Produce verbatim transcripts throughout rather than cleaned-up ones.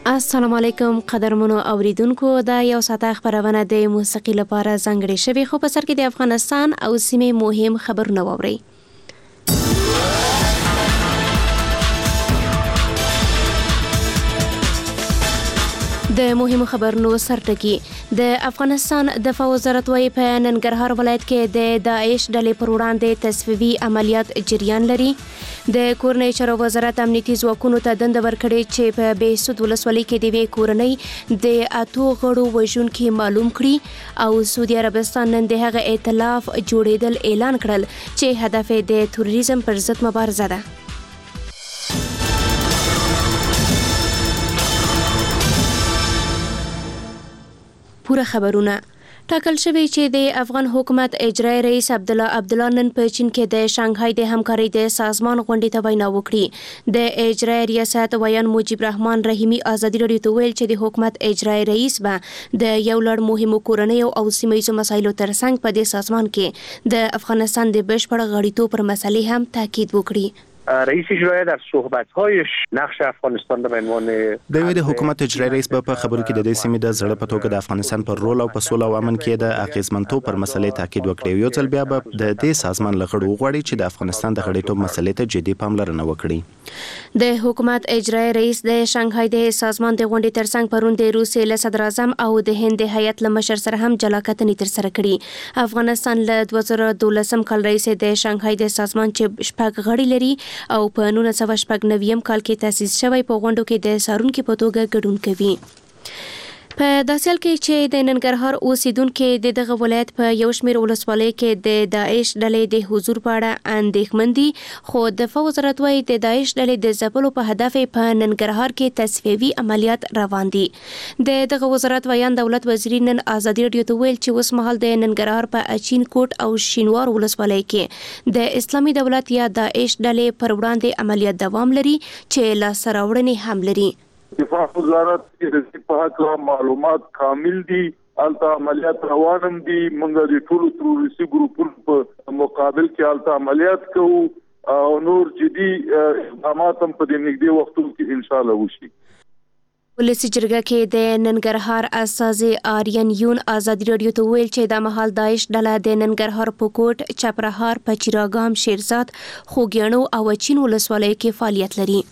السلام علیکم قدرمنو اوریدونکو، دا یو ساعته خبرونه د موسیقي لپاره ځانګړې شوې، خو په سر کې د افغانستان او سیمې مهم خبرونه واورئ. د مهمو خبرونو سرټکی. د افغانستان دفاع وزارت وايي په ننګرهار ولایت کې د داعش ډلې پر وړاندې تصفیوي عملیات جریان لري. د کورنۍ چارو وزارت امنیتي ځواکونو ته دنده ورکړې چې په بهسود ولسوالۍ کې د یوې کورنۍ د اتو غړو وژونکي معلوم کړي او سعودي عربستان نن د هغه ائتلاف جوړېدل اعلان کړل چې هدف یې د تروریزم پر ضد مبارزه ده. پوره خبرونه. ټاکل شوی چې د افغان حکومت اجرایی رئیس عبدالله عبدالله نن په چین کې د شانګهای د همکارۍ د سازمان غونډې ته وینا وکړي. د اجرایی ریاست ویان مجیب رحمان رحیمي ازادي راډیو ته ویل چې د حکومت اجرایی رئیس به د یو لړ مهمو کورنیو او سیمه‌ییزو مسایلو ترڅنګ په دې سازمان کې د افغانستان د بشپړ غړیتوب پر مسلې هم تاکید وکړي. رئیس اجرایی در صحبت‌هایش نقش افغانستان به عنوان د ویل حکومت اجرایی رئیس په خبرو کې د دې سیمې د زړه په توګه د افغانستان پر رول او په سوله او امن کې د اغیزمنتوب پر مسلې تاکید وکړي. یو ځل بیا به د دې سازمان لغړو غواړي چې د افغانستان د غړیتوب مسلې ته جدي پاملرنه وکړي. د حکومت اجرایی رئیس د شانګهای د سازمان د غونډې ترڅنګ پرون د روسیې له صدر اعظم او د هند د هیئت له مشر سره هم جلا کتنې ترسره کړي. افغانستان له دوه زره دولسم کال رئیس د شانګهای د سازمان چې شپږ غړي لري او په نولس سوه شپږ نوي کال کې تاسیس شوی په غونډو کې د څارونکي په توګه ګډون کوي. په داسې حال کې چې د ننګرهار اوسیدونکو د دغه ولایت په یو شمېر ولسوالۍ کې د داعش ډلې د حضور په اړه اندېښمن دي، خو دفاع وزارت وايي د داعش ډلې د ځپلو په هدف په ننګرهار کې تصفیوي عملیات روان دي. د دغه وزارت ویان دولت وزیر نن ازادي راډیو ته ویل چې اوس مهال د ننګرهار په اچین کوټ او شینوار ولسوالۍ کې د اسلامي دولت یا داعش ډلې پر وړاندې عملیات دوام لري چې لاسته راوړنې هم لري. دفاع وزارت کې د په حق معلومات کامل دي، الته عملیات روانم دي. موږ د ټولو تروریستي ګروپونو په مقابل کې الته عملیات کوو او نور جدي اقدامات هم په دې نږدې وختونو کې ان شاء الله وشي. ولسی جرګه کې د ننګرهار استازي آریان یون ازادي راډیو ته ویل چې د مهال داعش ډله د ننګرهار په کوټ، چپرهار، پچیراګام، شیرزاد، خوږیاڼو او چین ولسوالۍ کې فعالیت لري.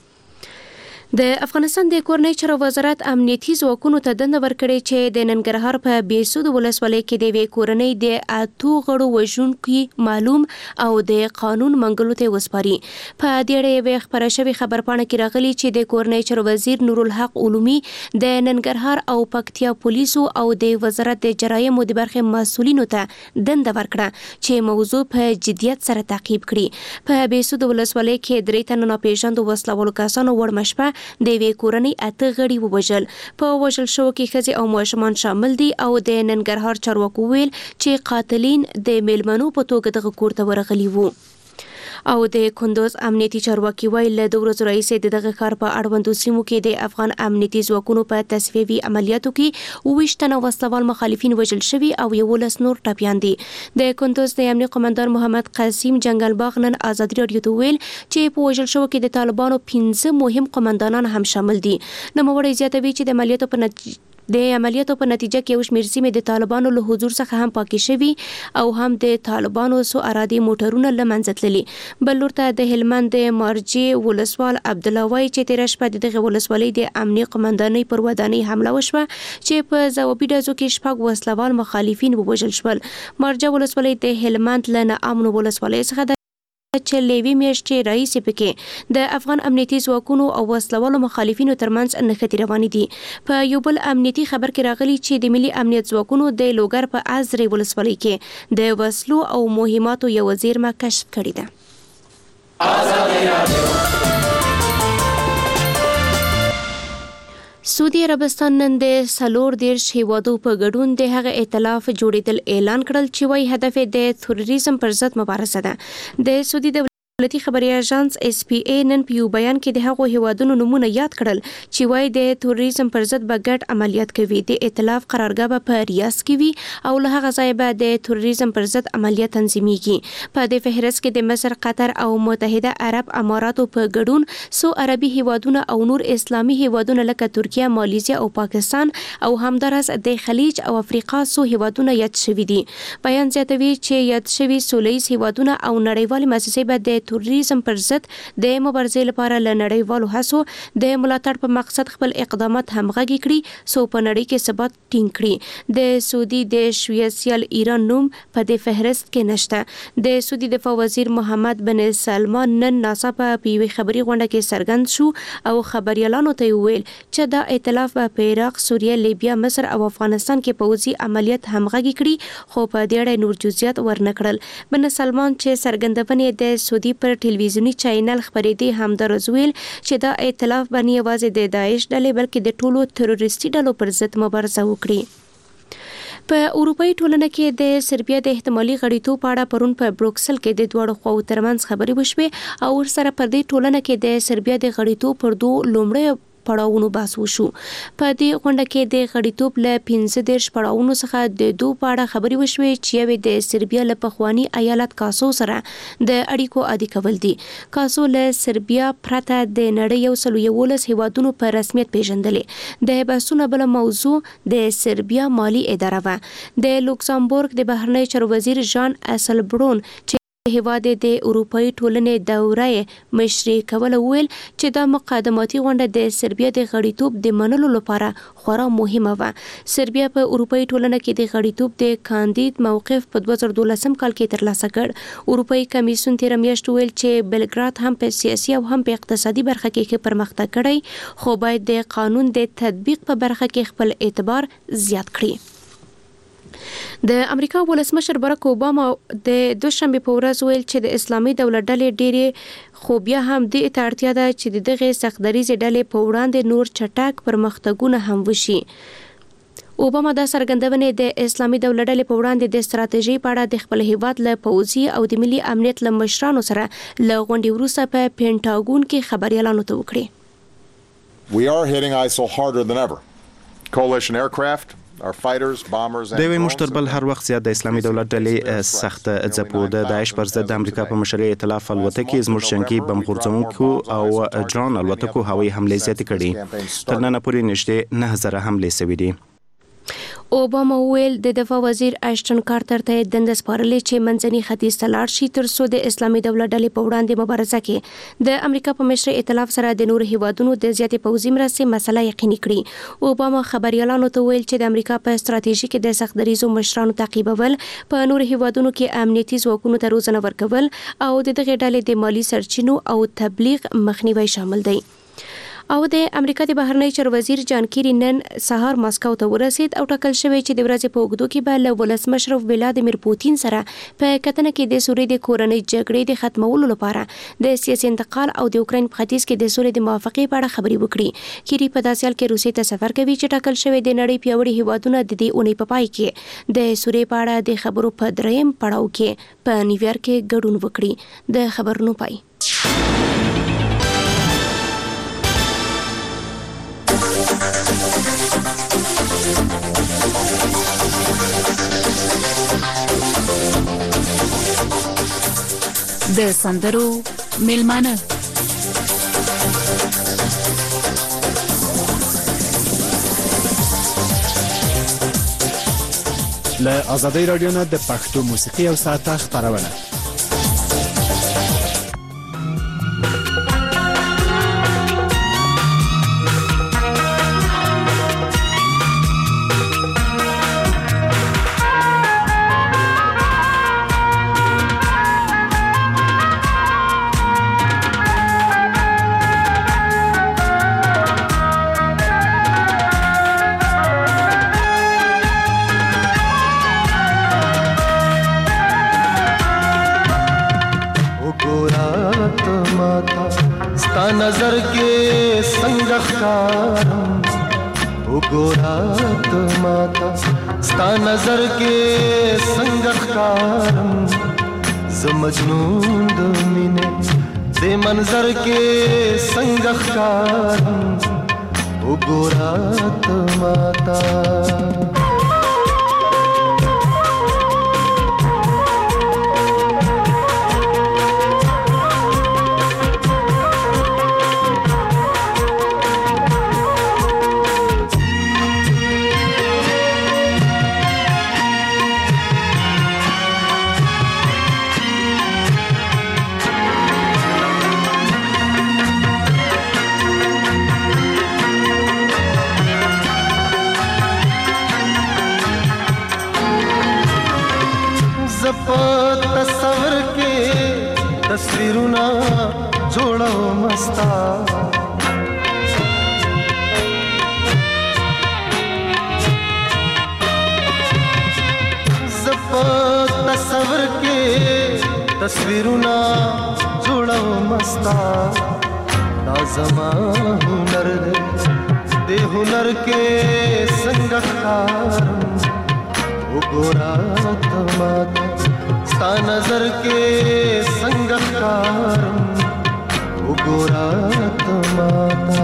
د افغانستان د کورنۍ چارو وزارت امنیتي ځواکونو ته دنده ورکړې چې د ننګرهار په بهسود ولسوالۍ کې د یوې کورنۍ د اتو غړو وژونکي معلوم او د قانون منګلو ته وسپاري. په دې اړه یوې خپره شوې خبرپاڼه کې راغلي چې د کورنۍ چارو وزیر نورالحق علومي د ننګرهار او پکتیا پولیسو او د وزارت د جرایمو د برخې مسؤلینو ته دنده ورکړه چې موضوع په جدیت سره تعقیب کړي. په بهسود ولسوالۍ کې درې تنه ناپېژاندو وسلوالو کسانو وړمه شپه د یوې کورنۍ اته غړي ووژل. په وژل شوو کې ښځې او ماشومان شامل دي او د ننګرهار چارواکو ویل چې قاتلین د میلمنو په توګه دغه کور ته ورغلي وو. او د کندوز امنیتي چارواکي ویل له دوه ورځو راهیسې د دغه ښار په اړوندو سیمو کې د افغان امنیتي ځواکونو په تصفیوي عملیاتو کې اوویشت تنه وسلوال مخالفین وژل شوي او یولس نور ټپیان دي. د کندوز د امنیت قومندان محمد قاسم جنګل باغ نن ازادي راډیو ته ویل چې په وژل شوو کې د طالبانو پنځه مهم قومندانان هم شامل دي. نوموړی زیاتوي چې د عملیاتو په نتیجه د عملیاتو په نتیجه کې یو شمېر سیمې د طالبانو له حضور څخه هم پاکې شوي او هم د طالبانو سو ارادي موټرونه له منځه تللي. بل لور ته د هلمند د مارجې ولسوال عبدالله وایي چې تېره شپه د دغې ولسوالۍ د امني قمندانۍ پر ودانۍ حمله وشوه چې په ځوابي ډزو کې شپږ وسلوال مخالفین ووژل شول. مارجه ولسوالۍ د هلمند له ناامنو ولسوالۍ څخه چې لوي میاشتې راهیسې پکې د افغان امنیتي ځواکونو او وسلوالو مخالفینو ترمنځ نښتې روانې دي. په یو بل امنیتي خبر کې راغلي چې د ملي امنیت ځواکونو د لوګر په ازرې ولسوالۍ کې د وسلو او مهماتو یو زیرمه کشف کړې ده. سعودي عربستان نن د څلور دېرش هیوادو په ګډون د هغه ائتلاف جوړېدل اعلان کړل چې وایي هدف یې د تروریزم پر ضد مبارزه ده. د سعودي دولتي خبري اژانس اس پی ای نن په یو بیان کې د هغو هیوادونو نمونه یاد کړل چې وایي د توریزم پر ضد به ګډ عملیات کوي. د ائتلاف قرارګاه به په ریاض کې وي او له هغه ځایه به د توریزم پر ضد عملیات تنظیمیږي. په دې فهرست کې د مصر، قطر او متحده عرب اماراتو په ګډون څو عربي هیوادونه او نور اسلامي هیوادونه لکه ترکیه، مالیزیا او پاکستان او همدارس د خلیج او افریقا څو هیوادونه یاد شوي دي. بیان زیاتوي چې یاد شوي سولیز هیوادونه او نړیوالې مؤسسې به د توریزم پر ضد د مبارزې لپاره له نړیوالو هڅو د ملاتړ په مقصد خپل اقدامات همغږي کړي څو په نړۍ کې ثبات ټینګ کړي. د سعودي د شویسیال ایران نوم په دې فهرست کې نشته. د سعودي دفاع وزیر محمد بن سلمان نن ناڅاپه په یوې خبري غونډه کې څرګند شو او خبريالانو ته ویل چې دا ائتلاف په عراق، سوریه، لیبیا، مصر او افغانستان کې پوځي عملیات همغږي کړي خو په دې اړه نور جزئیات ورنکړل. بن سلمان چې څرګندونه د سعودي پر ټلویزیونی چینل خبرېدي همدارز ویل چې دا ائتلاف باندې یوازې د داعش ډلې بلکې د ټولو تروریستي ډلو پر ضد مبارزه وکړي. په اروپאי ټولنه کې د سربیا د احتمالي غړیتوب په اړه پرون په بروکسل کې د دوه خواو ترمنځ خبرې وشوې او ورسره پر دې ټولنه کې د سربیا د غړیتوب پر دوه لومړی پړاوونو بحث وشو. په دې غونډه کې د غړیتوب له پنځه دېرش پړاوونو څخه د دوه په اړه خبرې وشوې چې یو د سربیا له پخواني ایالت کاسو سره د اړیکو عادي کول دي. کاسو له سربیا پرته د نړۍ یو سل یولس هیوادونو په رسمیت پیژندلې. د بحثونو بل موضوع د سربیا مالی اداره و. د لوکسمبورګ د بهرنی چارو وزیر ژان اسلبرون هیواد د اروپאי ټولنې دوره مشري کول ویل چې دا مقدماتي غونډه د سربیا د غړیتوب د منلو لپاره خورا مهمه و. سربیا په اروپאי ټولنه کې د غړیتوب د کاندید موقف په دوه زره دولسم کال کې ترلاسه کړ. اروپאי کمیسیون تیر میاشت ویل چې بلګراد هم په سیاسي او هم په اقتصادي برخه کې پرمختګ کړی خو باید د قانون د تطبیق په برخه کې خپل اعتبار زیات کړي. د امریکا ولسمشر باراک اوباما د دوشنبه په ورځ ویل چې د اسلامي دولت ډلې ډېرې خو بیا هم د اړتیا ده چې د دغه سختدریزې ډلې په وړاندې نور چټک پرمختګونه هم وشي. اوباما دا څرګندونه د اسلامي دولت ډلې په وړاندې د ستراتیژي په اړه د خپل هیواد له پوځي او د ملي امنیت له مشرانو سره له غونډې وروسته په پینټاګون کې خبريالانو ته وکړي. We are hitting I S I L harder than ever. Coalition aircraft د یوې مشتر بل هر وخت زیات د اسلامي دولت ډلې سخت ځپو د داعش پر ضد د امریکا په مشرۍ ائتلاف الوتکې زموږ جنگي بم غورځونکو او ډرون الوتکو هوایي حملې زیاتې کړي. تر ننه پورې نږدې نه زره حملې شوې دي. اوباما ویل د دفاع وزیر اشټن کارتر ته دنده سپارلې چې منځني ختیځ ته لاړ شي تر څو د اسلامي دولت ډلې په وړاندې مبارزه کې د امریکا په مشرۍ ائتلاف سره د نور هیوادونو د زیاتې پوځي مرستې مسله یقیني کړي. اوباما خبريالانو ته ویل چې د امریکا په ستراتیژي کې د سختدریزو مشرانو تعقیبول، په نور هیوادونو کې امنیتي ځواکونو ته روزنه ورکول او د دغه ډلې د مالی سرچینو او تبلیغ مخنیوي شامل دی. او د امریکا د بهرنی چارو وزیر جان کیری نن سهار ماسکو ته ورسید او ټاکل شوی چې د ورځې په اوږدو کې به له ولسمشر ولادیمیر پوتین سره په کتنه کې د سوریې د کورنۍ جګړې د ختمولو لپاره د سیاسي انتقال او د اوکراین په ختیځ کې د سولې د موافقې په اړه خبرې وکړي. کیری په داسې حال کې روسیې ته سفر کوي چې ټاکل شوی د نړۍ پیاوړي هیوادونه د دې اونۍ په پای کې د سوریې په اړه د خبرو په دریم پړاو کې په نیویارک کې ګډون وکړي. د خبرونو پای د سندرو میلمانه له آزادۍ رادیو نه د پښتو موسیقي او ساعته خبرونه. नजर के संग ख्यारम उगोरात माता स्ता नजर के संग ख्यारम ز مجنون د مینې د منظر کې څنګه ښکارم وګوره ته ماته تصور کې تصویرونه جوړو مستا زپ تصور کې تصویرونه جوړو مستا دا زما هنر دې هنر کې څنګه ښکارم وګوره ته ماته ستا نظر کې څنګه ښکارم وګوره ته ماته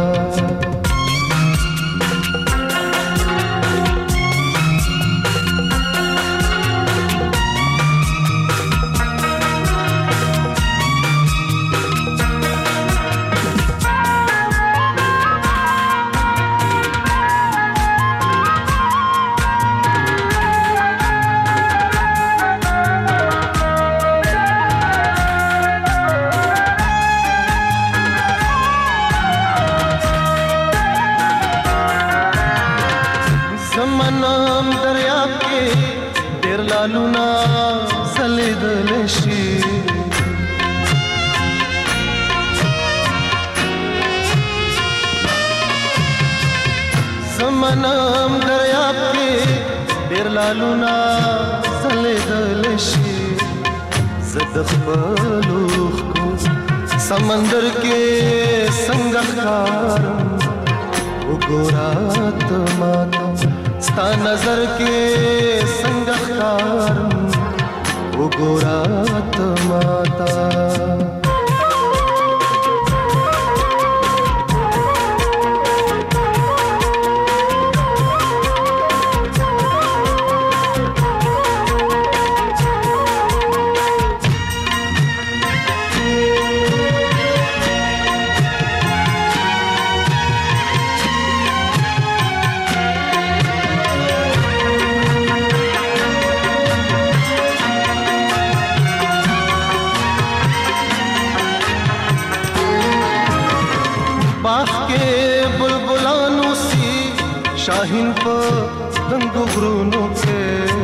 زمانم دریاب کې ډېر لالونه ځلېدلی شي زمانم دریاب کې ډېر لالونه ځلېدلی شي زه د خپلو اوښکو سمندر کې څنګه ښکارم وګوره ته ماته ستا نظر کې څنګه ښکارم وګوره ته ماته باغ کې بلبلانو سی شاهین په دنګو غرونو کې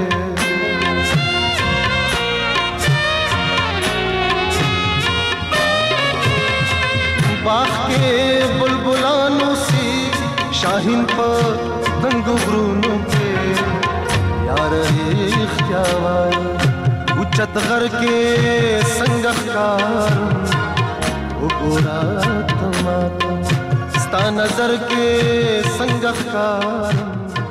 باغ کې بلبلانو سی شاهین په دنګو غرونو کې یار اختیا وای اوچت غر کې څنګه ښکارم وګوره ته ماته ستا نظر کې څنګه ښکارم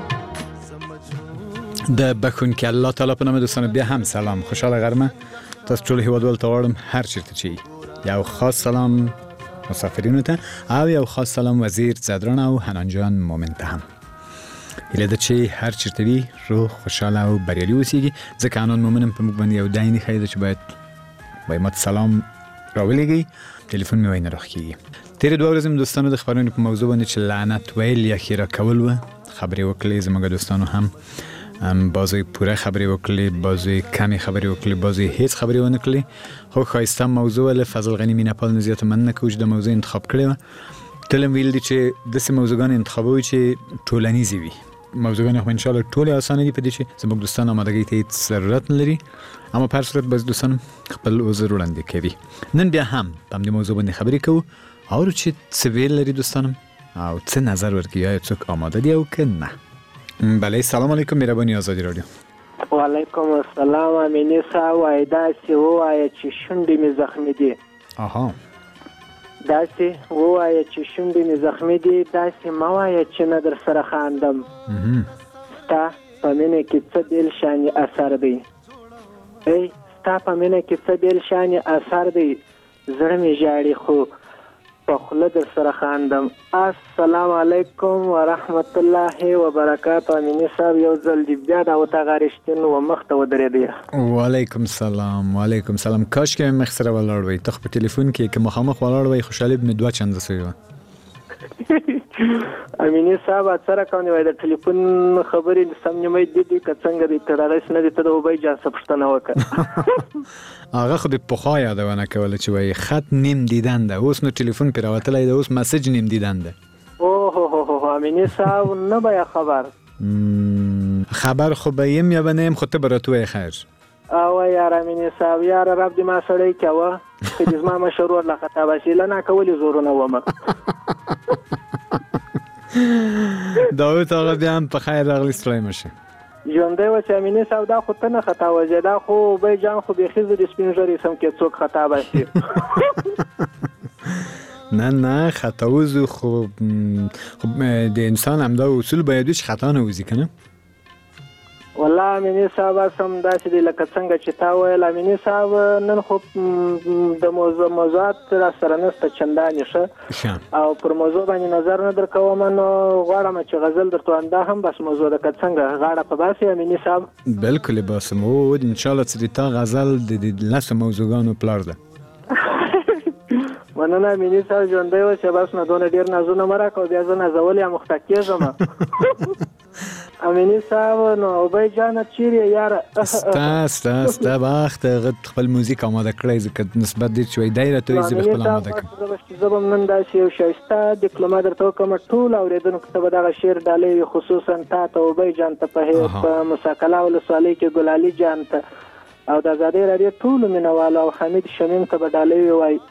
د بخونکي الله تعالی په نامه دوستانو بیا هم سلام خوشاله غرمه تاسو ټول هیوادوال ته واړم هر چیرته چې یو خاص سلام مسافرینو ته او یو خاص سلام وزیر زدران او حنان جان مومن ته هم هیله ده چې هر چیرته وي روغ خوشاله او بریالي اوسیږي ځکه حنان مومنم په موږ باندې یو دایني ښیي ده چې باید باید سلام راولېږي تلیفون مې وای نه راخکېږي تېرې دوه ورځې مې دوستانو د خبرونې په موضوع باندې چې لعنت ویل یا ښېرا کول وه خبرې وکړلې زموږ دوستانو هم بعضی پوره خبرې وکړلې بعضی کمې خبرې وکړلې بعضی هیڅ خبرې ونه کړلې خو ښایسته موضوع له فضل غني مینهپال نه زیاته مننه کوو چې د موضوع انتخاب کړې وه تل هم ویل دي چې داسې موضوعګان انتخابوي چې ټولنیزې وي موضوعګان خو انشاءالله ټولې اسانه دي په دې چې زموږ دوستان آمادګۍ ته هیڅ ضرورت نه لري اما په هر صورت به دوستان خپل عذر وړاندې کوي نن بیا هم په همدې موضوع باندې خبرې کوو اورو چې څه ویل لري دوستانم او څه نظر ورکوي آیا څوک آماده دي او که نه بله سلام علیکم مهرباني آزادي رادیو وعلیکم السلام امینی صاحب وای داسې ووایه چې شونډې مې زخمي دي آها داسې ووایه چې شونډې مې زخمي دي داسې مه وایه چې نه در سره خاندم ستا په مینه کې څه بېل شانې اثر دی ای ستا په مینه کې څه بیل شانې اثر دی زړه مې ژاړي خو په خوله در سره خاندم. السلام علیکم ورحمت الله وبرکاته. امینی صاحب یو ځل دی بیا دا وتاغه رښتین و مخ ته ودرېدی. وعلیکم السلام. وعلیکم السلام. کاش کې مخ سره ولاړ وای. ته په ټلیفون کې که مخامخ ولاړ وای خوشاله به دوه چند سوي. امینی صاحب اثر کوي وای د ټلیفون خبرې سم نیمه دي دي که څنګه دې ترارس نه دي ته د وبای جان سپښتنه وکړه. هغه خو د پخوا یادونه کوله چې وای خط نیم دیدن ده اوس نو ټلیفون پر راوتلای ده اوس میسج نیم دیدن ده. اوه هو هو امینی صاحب نه بیا خبر خبر خو به یم یا بنیم خو ته براتوی خیر. او یار امینی صاحب یار رب دې ما سړی کاوه چې زما مشرور لا خطا وسیله نه کولی زورونه ومه. داوود آقا بیا هم په خیر راغلی ستړی مشه. ژوندی و چې امینی صاحب دا خو ته نه خطا وځې دا خو بی جان خو بیخي زه د سپین ږیري سم کې څوک خطا باسي. نه نه خطا وځو خو د انسان همدا اصول باید وي چې خطا نه وځي که نه. والله امینی صاحب سم داسې دی لکه څنګه چې تا ویل امینی صاحب نن خو د موضوع موضوعات را سره نسته چندانې ښه او پر موضوع باندې نظر نه درکوم نو غواړم چې غزل درته انده هم بس موضوع ده که څنګه غاړه په باسي امینی صاحب. بلکل باسم او انشاءالله چې تا غزل د لسو موضوعګانو پلار ده. مننه امینی صاحب ژوندی و چې بس نه دونه ډېر نازونه مه راکوه بیا زه نازول یا مخته کېږم. امینی صاحب نو اوبای جانه چیرې یاره ستا ستا ستا وخت خپل موزیک آماده کړی ځکه نسبت دې چې وایي دی راته وایي زه به خپل آماده کړم. زه به نن داسې یو ښایسته ډیپلوما درته وکړم ټول اورېدونکو ته به دغه شعر ډالۍ وي خصوصا تا ته اوبای جان ته په مساکله ولسوالۍ کې ګلالي جان ته او د ازادۍ راډیو ټولو مینهوالو او حمید شمیم ته به ډالۍ وي وایي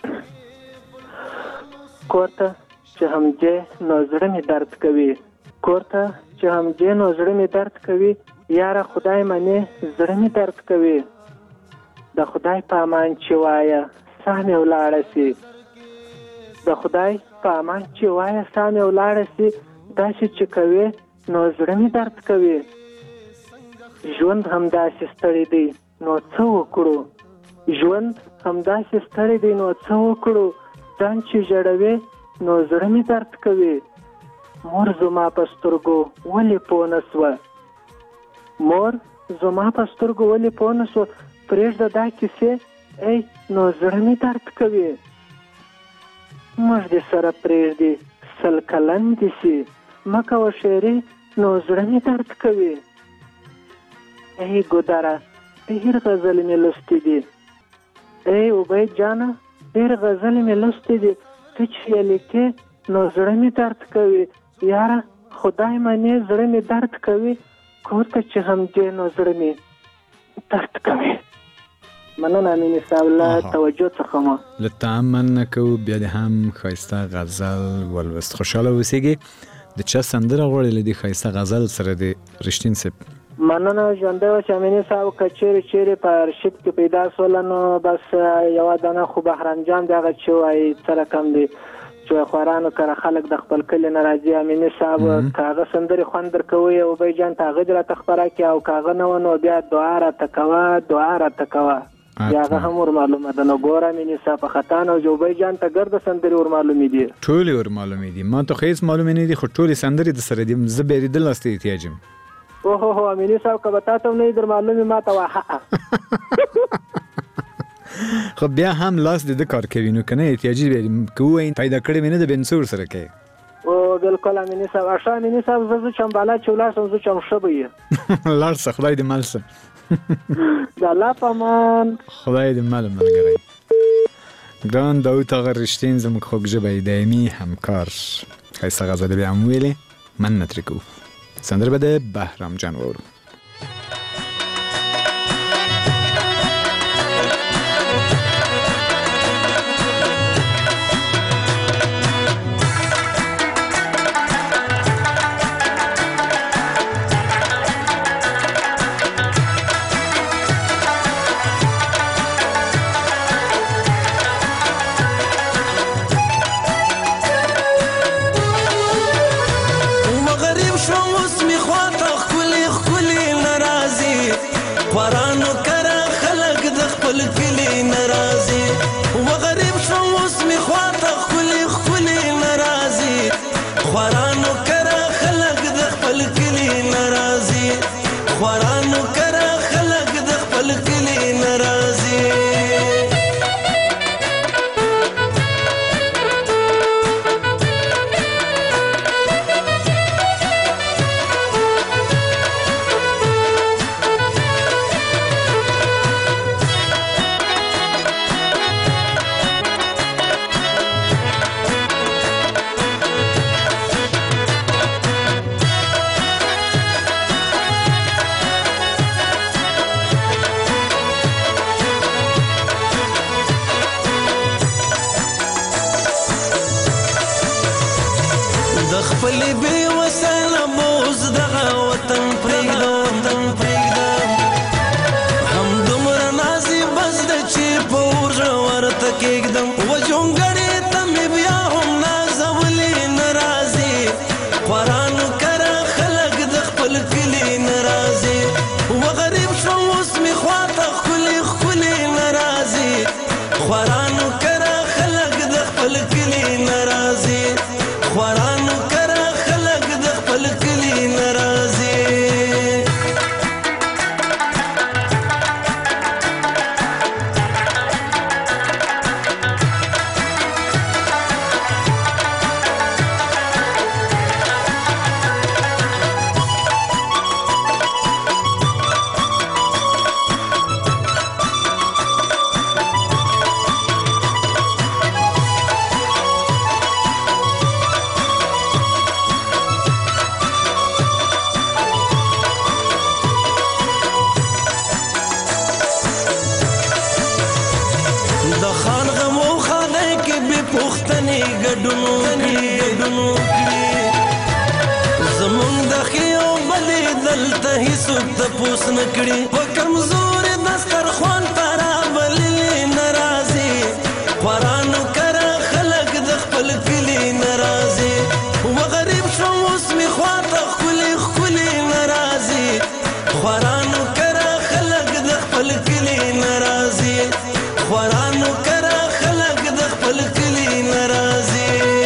کور ته چې همجې نو زړه مې درد کوي کور ته چې همجې نو زړه مې درد کوي یاره خدای منې زړه مې درد کوي د خدای په امان چې وایه ساه مې ولاړه سي د خدای په امان چې وایه ساه مې ولاړه سي داسې چې کوې نو زړه مې درد کوي ژوند همداسې ستړی دی نو څه وکړو ژوند همداسې ستړی دی نو څه وکړو ځان چې ژړوې نو زړه مې درد کوي مور زما په سترګو ولې پوه نه سوه مور زما په سترګو ولې پوه نه سوه پرېږده دا کیسې ای نو زړه مې درد کوي موږ دې سره پرېږدي سل کلن دې سي مه کوه شاعري نو زړه مې درد کوي ای ګودره ډېر غزلې مې لوستې دي ای عبید جانه ډېر غزلې مې لوستې دي ته چې یې لیکې نو زړه مې درد کوي یاره خدای منې زړه مې درد کوي کور ته چې همجې نو زړه مې درد کوي. مننه امیني صاحب له توجه څخه مو له تا مننه کوو بیا دې هم ښایسته غزل ولوست. خوشحاله اوسېږي. د چا سندره غواړې له دې ښایسته غزل سره د رښتین صاحب؟ مننه ژوندی و چې امیني صاحب که چیرې چیرې په ارشیف کې پیدا سوله نو بس یوه دانه خو بهرام جان د هغه چې وایي څه رقم دی چې خوارانو کره خلک د خپل کلي نه راځي امیني صاحب که هغه سندرې خوند درکوي او بی جان ته هغه دې راته خپره کړي او که هغه نه و نو بیا دعا راته کوه دعا راته کوه بیا هغه هم ور معلومه ده نو ګوره امیني صاحب په خطا نه جوبی جان ته ګرده سندرې ور معلومې دي ټولې ور معلومې دي ما ته خو هېڅ معلومې نه دي خو ټولې سندرې د سره دي زه بېرېدل لاسته احتیاج یم اوه هو امیني صاحب که به تا ته نه وي در معلومې ما ته واحه خو بیا هم لاس د ده کار کوي نو که نه احتیاجي که ووایي پیدا کړې مې نه د بنسور سره کوي او بلکل امیني صاحب ښه امیني صاحب زه زه چم بالا چې ولاړ شم زه چم ښه به یې لاړ شه خدای دې مل شه د الله په امان خدای دې مل ملګری. ګران داود آقا رښتین زموږ خوږ ژبی دایمي همکار ښایسته غزلې بیا هم ویلې مننه ترې کوو. سندره به د بهرام جان واورو. پرانو کرا خلق د خوارانو کرا خلق د خپل کلی ناراضي خپل بي وسله موز دغه وطن پرېږدم پرېږدم هم دومره نازي بس د چې په ورژه ورته کېږدم و جونګړې ته مې بیا هم نازولې نه راځي خوارانو کره خلک د خپل کلي نه راځي و غریب شوم اوس مې خواته ښکلې ښکلې نه راځي خوارانو کره خلک د خپل کلي نه راځي خوارانو دلته هیڅوک تپوس نه کړي په کمزورې دسترخوان ته رابللې نه راځي خوارانو کره خلک د خپل کلي نه راځي و غریب شوم اوس مې خواته ښکلې ښکلې نه راځي خوارانو کره خلک د خپل کلي نه راځي خوارانو کره خلک د خپل کلي نه راځي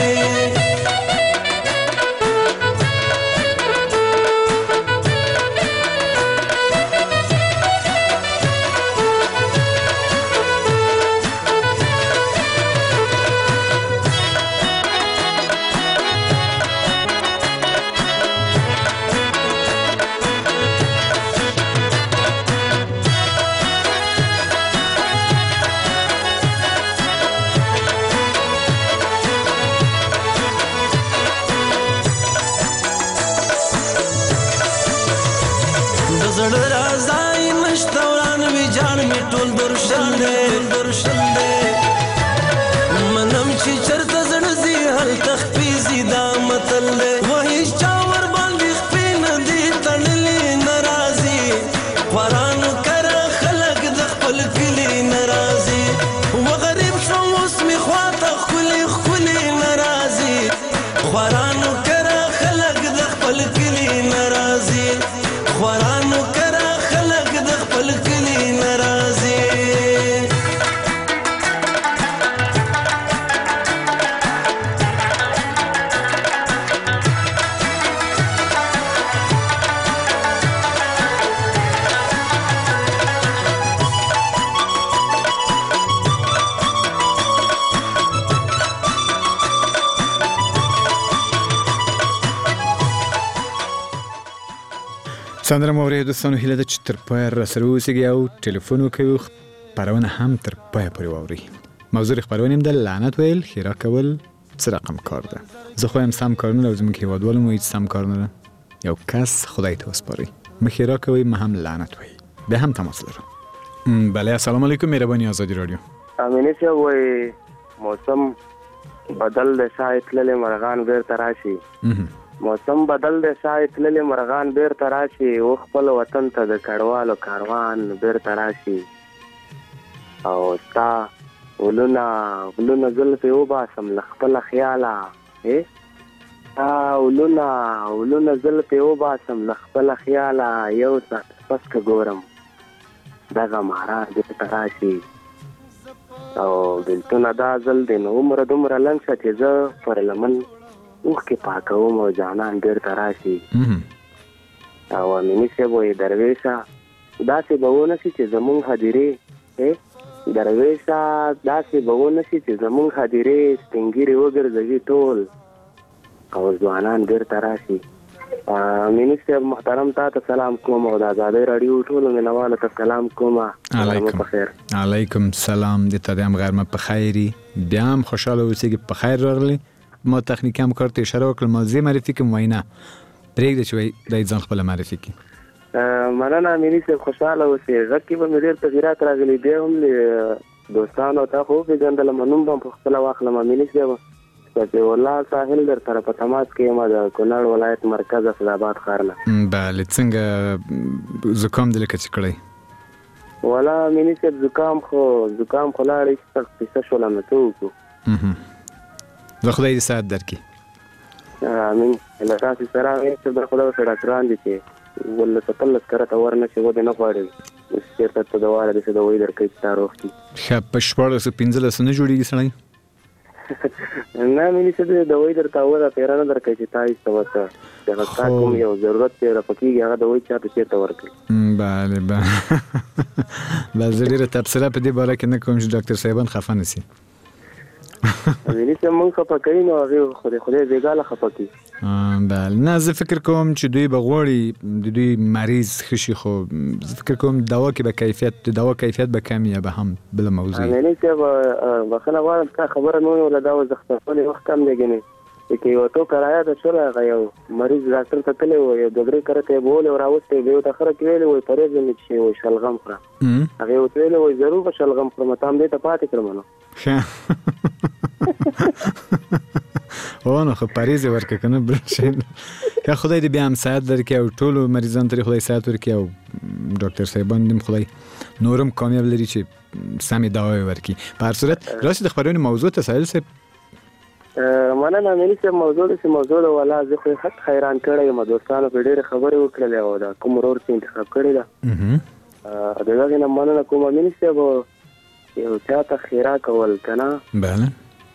زړه رازای نشته وران وی جان می ټول درشل دې درشل دې منم چې چرته زړه زی هل تخفیزي دا متل دې وای چا ور باندې خپې نه دي تړلې ناراضي خوارانو کره خلک د خپل کلي ناراضي و غریب شوم اوس می خواته ښکلې ښکلې ناراضي خوارانو کره خلک د خپل کلي ناراضي خوارانو کرا خلق د خپل کلی ناراضي سندره مورې دوستانو هیله ده چې تر پایه راسره اوسئ او ټلیفون وکړئ خپرونه هم تر پایه پورې واورئ. موضوع خپرونې هم د لعنت ویل ښیرا کول څه رقم کار ده. زه خو یم سم کار نه لرم، زموږ هېوادوالو مو هېڅ سم کار نه ده. یو کس خدای ته وسپارئ، مه ښیرا کوئ، مه هم لعنت وایئ. بیا هم تماس لرم. بله السلام علیکم، مهرباني آزادي راډیو. امینه صاحب وایي موسم بدل د شاید تللې مرغان بیرته راشي. موسم بدل د شاید تللې مرغان بیرته راشي، او خپل وطن ته د کډوالو کاروان بیرته راشي. او ستا ولونه ولونه زلفې وباسم له خپله خیاله، ستا ولونه ولونه زلفې وباسم له خپله خیاله، یو ساعت پس که ګورم دغه مهران بیرته راشي. او بلتونه دا ځل دی نو عمره دومره لنډ شه چې زه پر لمن اوښکې پاکوم او جانان بیرته راشي. او امینی صاحب وایي درویشه داسې به ونه شي چې زمونږ هدیرې درویشه داسې به ونه شي چې زمونږ هدیرې سپینګیرې وګرځوي ټول او ځوانان بیرته راشي. امینی صاحب محترم تا ته سلام کوم او د ازادۍ راډیو ټولو مینوالو ته سلام کوم. علیکم علیکم سلام. د تا د هم غرمه په خیري بیا هم خوشحاله اوسئ چې په خیر راغلی. ما تخنیکي همکار ته اشاره وکړل موضوع معرفي کوم وینا پرېږده چې وایي د ځان خپله معرفي کړي. مننه امینی صاحب خوشحاله اوسئ. غږ کې به مې ډېر تغیرات راغلي بیا هم دوستانو ته خو وپېژندلم نوم به هم په خپله واخلم. امینی صاحب صفي الله ساحل در سره په تماس کې یم د کونړ ولایت مرکز اسداباد ښار نه. بله څنګه زکام دې لکه چې کړی؟ والا امیني صاحب زکام خو زکام خو لاړې سخت قصه شوله نو څه وکړو. د خدای دې صحت درکړي. امین. له تاسې سره چې د خدای ورته ډاکټران دي چې ولته پلس کرته ورنه شي ودې نه غواړي چېرته ته دوا داسې دوایي درکوي چې تا روغ کړي. ښه په شپاړسو پنځلسو نه جوړېږي سړی؟ نه مینی څه د دوی درته اوله پیره نه درکوي چې تا ایسته ورته چې هغه ستا کوم یو ضرورت دی راپکېږي هغه دوی چاته چېرته ورکړي. بله بله بله زه ډېره تبصره په دې باره کې نه کوم چې ډاکټر صاحبان خفه نه سي. مینی صاحب موږ خفه کوي نو هغې خدای خدای بېګاله خفه کوي. بله نه زه فکر کوم چې دوی به غواړي د دوی مریض ښه شي خو زه فکر کوم دوا کې به کیفیت د دوا کیفیت به کم یا به هم بله موضوع مینی صاحب بخښنه غواړم ستا خبره نه ونیوله دا اوس د خپلې وخت کم دی ګنې چې یوه ټوک رایاده شوله هغه یو مریض ډاکټر ته تللی و یو دوه درې کرته یې بولې و راوستی بیا ورته خلک ویلې وایي پرهېز مې چې وایي شلغم خوره هغې ورته ویلې وایي ضرور به شلغم خورم ته همدې ته پاتې کړم نو او نو خو پریز ورکه کنه بل شي که خدای دې بیا هم صحت درکړي او ټولو مریضانو ته خدای صحت ورکړي او ډاکټر صاحبان دې خدای نورم کامیاب لري چې سمې دواوې ورکړي. په هر صورت راسې د خپرونې موضوع ته سایل صاحب مننه امیني صاحب موضوع داسې موضوع ده والا زه خو حق حیران کړی یم دوستانو پرې ډېرې خبرې وکړلې او د کوم ورور چې انتخاب کړې ده د هغې نه مننه کوم امیني صاحب یو چا ته خیرا کول که نه بله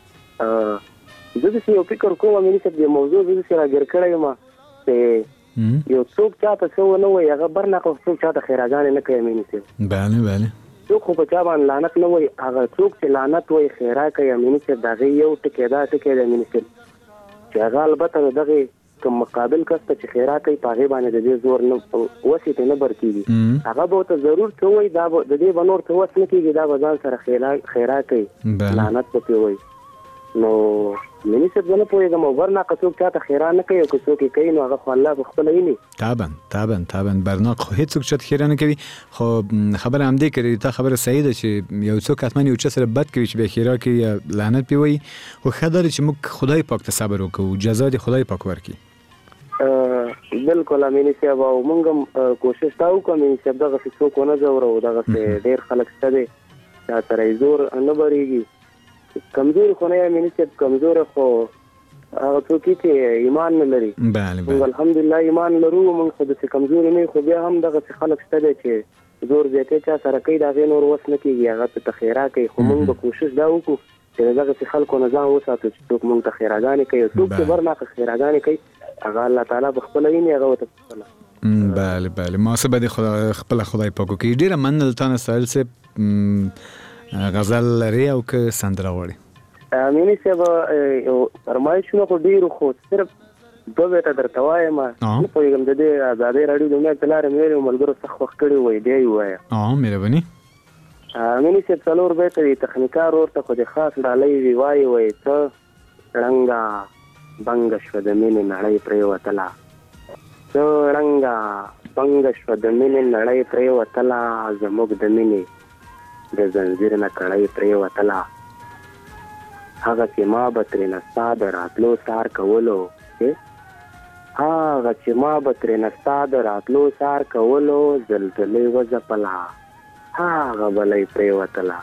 زه داسې یو فکر کوم امیني صاحب دې موضوع زه داسې راګیر کړی یم چې یو څوک چاته څه ونه وایي هغه برناقه څوک چاته خیراګانې نه کوي امیني صاحب. بله بله څوک خو په چا باندې لعنت نه وایي هغه څوک چې لعنت وایي خیرا کوي امیني صاحب د هغې یو ټکی دا ټکی دی امیني صاحب چې هغه البته د دغې کوم مقابل کس ته چې خیرا کوي په هغې باندې د دې زور نه وسې ته نه بر کېږي هغه به ورته ضرور څه وایي دا به د دې به نور څه وس نه کېږي دا به ځان سره خیرا کوي لعنت به پرې وایي. نو مینی صاحب زه نه پوهېږم او برناقه څوک چاته خیرا نه کوي او که څوک یې کوي نو هغه خو الله پخپله ویني. طبعا طبعا طبعا برناقه خو هېڅوک چاته خیرا نه کوي خو خبره همدې کړې تا خبره صحیح ده چې یو څوک حتما یو چا سره بد کوي چې بیا خیرا کوي یا لعنت پرې وایي خو ښه دا ده چې موږ خدای پاک ته صبر وکړو جزا دې خدای پاک ورکړي. بلکل امیني صاحب او موږ هم کوشش دا وکړو امیني صاحب دغسې څوک ونه ځورو دغسې ډېر خلک شته دی چا سره یې زور نه برېږي کمزوري خو نه یم امیني صاحب کمزوری خو هغه څوک چې ایمان نه لري موږ الحمدلله ایمان لرو موږ خو داسې کمزوري نه یو خو بیا هم دغسې خلک شته دی چې زور زیاتی چا سره کوي د هغې نور وس نه کېږي هغه ته خیرا کوي خو موږ به کوشش دا وکړو چې د دغسې خلکو نه ځان وساتو چې څوک موږ ته خیراګانې کوي او څوک چې برناقه خیراګانې کوي هغه الله تعالی په خپله ویني هغه ورته پخپله. بله بله محاسبه دې خپله خدای پاک وکړي. ډېره مننه له تا نه سایل صاحب غزل لري او که سندره غواړي؟ امیني صاحب فرمایشونه خو ډېرو خو صرف دوه بیته درته وایم نه پوهېږم د دې ازادۍ راډیو د امید په لاره مې ویلې ملګرو سخت وخت کړی وایي بیا یې ووایه. مهرباني. امیني صاحب څلور بیته دي تخنیکار ورته خو د خاص ډالۍ وي وایي وایي څه ړنګه بنګه شوه د مینې نړۍ پرېوتله څه ړنګه بنګه شوه د مینې نړۍ پرېوتله زموږ د مینې د زنځیر نه کړۍ پرېوتله هغه چې ما به ترېنه ستا د راتلو سار کولو هغه چې ما به ترېنه ستا د راتلو سار کولو زلزلې وځپله هغه بلی پرېوتله.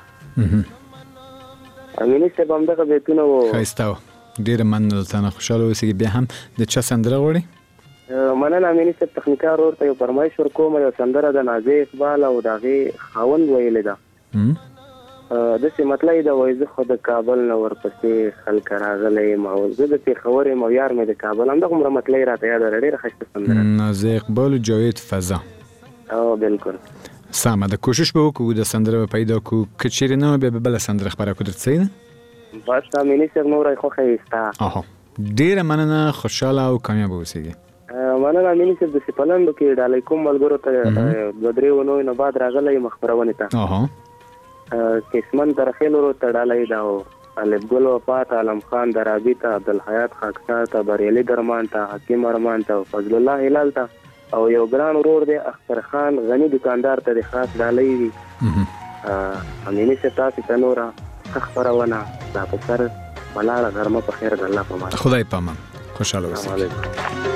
امیني صاحب همدغه بیتونه و. ښایسته و ډېره مننه له تا نه خوشحاله اوسېږي. بیا هم د چا سندره غواړي؟ مننه امیني صاحب تخنیکار ورته یو فرمایش ورکوم یو سندره د نازیې اقبال او د هغې خاوند ویلې ده د څه مطلب دا وایي زه خو د کابل نه ورپسې خلک راغلی یم او زه د پېښور یم او یار مې د کابل همدغومره مطلب یې راته یاده ده ډېره ښایسته سندره زه اقبال جاوید فضا او بالکل سمه ده کوشش به وکړو د سندره به پیدا کړو که چیرې نه بیا به بله سندره خپره کړو درته صحیح ده بس امیني صاحب نوری خوښه یې ستا آها ډېره مننه خوشحاله او کامیابه اوسېږي مننه امیني صاحب د سپلندو کې ډالۍ کوم ملګرو ته دوه درې اونیو نه بعد راغلی یم خپرونې ته آها کسمن ترخیلو ته ډالۍ ده او الف ګل وفات عالم خان درابي ته عبدالحیات خاکسار ته بریالي درمان ته حکیم ارمان ته فضل الله هلال ته او یو ګران ورور دی اختر خان غني دکاندار ته د خاص ډالۍ وي امیني صاحب تاسې ته نوره ښه خپرونه دا په سر ولاړه غرمه په خیر د الله په امان خدای په امان خوشحاله اوسئ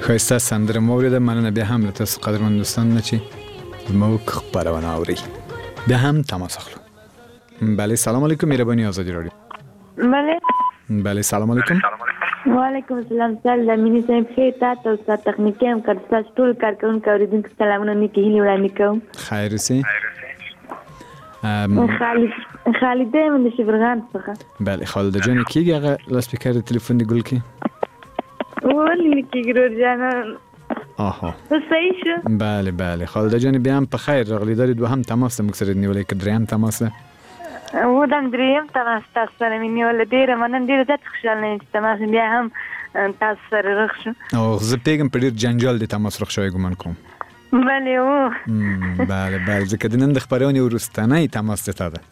ښایسته سندره مو اوریده. مننه بیا هم له تاسو قدرمن دوستان نه چې زموږ خپرونه اوري. بیا هم تماس اخلو. بله سلام علیکم، مهربانی آزادی رادیو. بله بله سلام علیکم. و علیکم السلام. سلام مینه سم خیر تاسو او تاسو تخنیکی هم کار تاسو ټول کارکونکو اوریدونکو سلامونه نیکی هیله وړاندې کوم. خیر اوسئ. خالد خالده من شبرغان څخه. بله خالده جان کیږي هغه لاسپیکر تلیفون دی ګل کې. ولې کیږي ګور جان. آها صحیح شو. بله بله خالده جان بیا هم په خیر راغلی. دارید دوهم تماس موږ سره نیولې که دریم تماس ده؟ و دم دریم تماس تاسو سره مې نیولې. ډېره مننه، ډېره زیات خوشحاله یم چې تماس بیا هم تاسو سره رخ شو. او زه پوهېږم په ډېر جنجال دی تماس رخ شوی ګمان کوم. بله و بله بله ځکه د نن د خپرونې وروستنی تماس دی تا ده.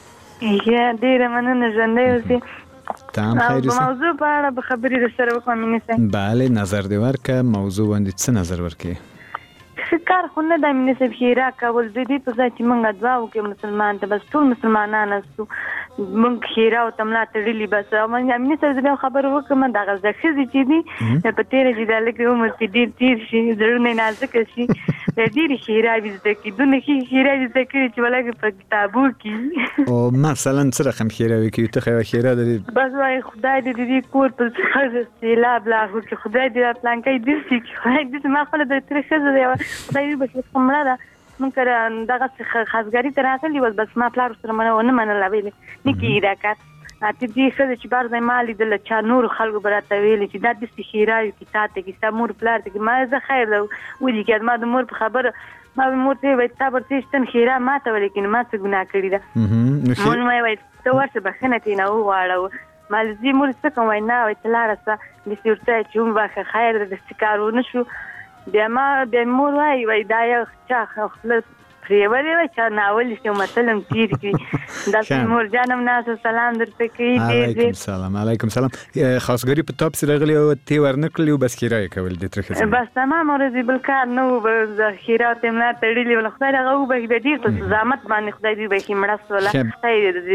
یا ډېره مننه، ژوندی اوسې. ته هم خیر اوسې. موضوع په اړه به خبرې درسره وکړم مینه صاحب. بله نظر دې ورکړه. موضوع باندې څه نظر ورکړې؟ ښه کار خو نه ده مینه صاحب ښېرا کول. د دې په ځای چې موږ دعا وکړو مسلمان ته، بس ټول مسلمانان استو موږ ښېرا ورته ملا تړلي بس. او مینه صاحب زه بیا خبره وکړم دغه زده ښځې چې دي په تېره چې دا لږ عمر کې ډېر تېر شي، زړونه یې نازکه شي، ډېرې ښېراوې زده کړي، دونه ښې ښېراوې زده کړي چې ولکه په کتابو کې. او مثلا څه رقم ښېراوې کوي؟ ته خو یوه ښېرا لرې بس وایي خدای دې د دې کور په ښځه سیلاب لاهو کړي، خدای دې دا پلانکی داسې کړي، خدای دې ما خپله د ترې ښځه دی خدای دې بس څه مړه ده. موږ کره دغسې خاصګري ته راغلي ول، بس ما پلار ورسره منه ونه منله ویلې نه کېږي دا کار. ته دې ښځه چې بار ځای ما لیدله چا نورو خلکو به راته ویلې چې دا داسې ښېراوې کړي تا ته کړي ستا مور پلار ته کړي. ما زه خیر ده ولي کړه ما د مور په خبره ما به مور ته وویل تا به ورته شتن ښېرا ما ته ولې کړي ما څه ګناه کړې ده. مور مې وویل ته ورشه بښنه ترېنه وغواړه. ما زه مور څه کوم وایي نه وایي ته لاړه سه داسې ورته وایي چې وبخښه خیر ده داسې کار ونه شو. بیا ما بیا مور وایي وایي دا یو چا خوله پرېولې وه چې ناولې شي متل هم تېر کړي. داسې مور جان هم ناسته سلام درته کوي. علیکم سلام. علیکم سلام. خاصګري په تا پسې راغلي او ته یې ورنه کړلې او بس ښېرا یې کول دې ترې ښځې؟ بس تمام ورځې بل کار نه و. ښېرا ورته یې ملا تړلې وله خدای دغه وبښي بیا ډېر په زحمت باندې خدای دې وبښي مړه سوله. خدای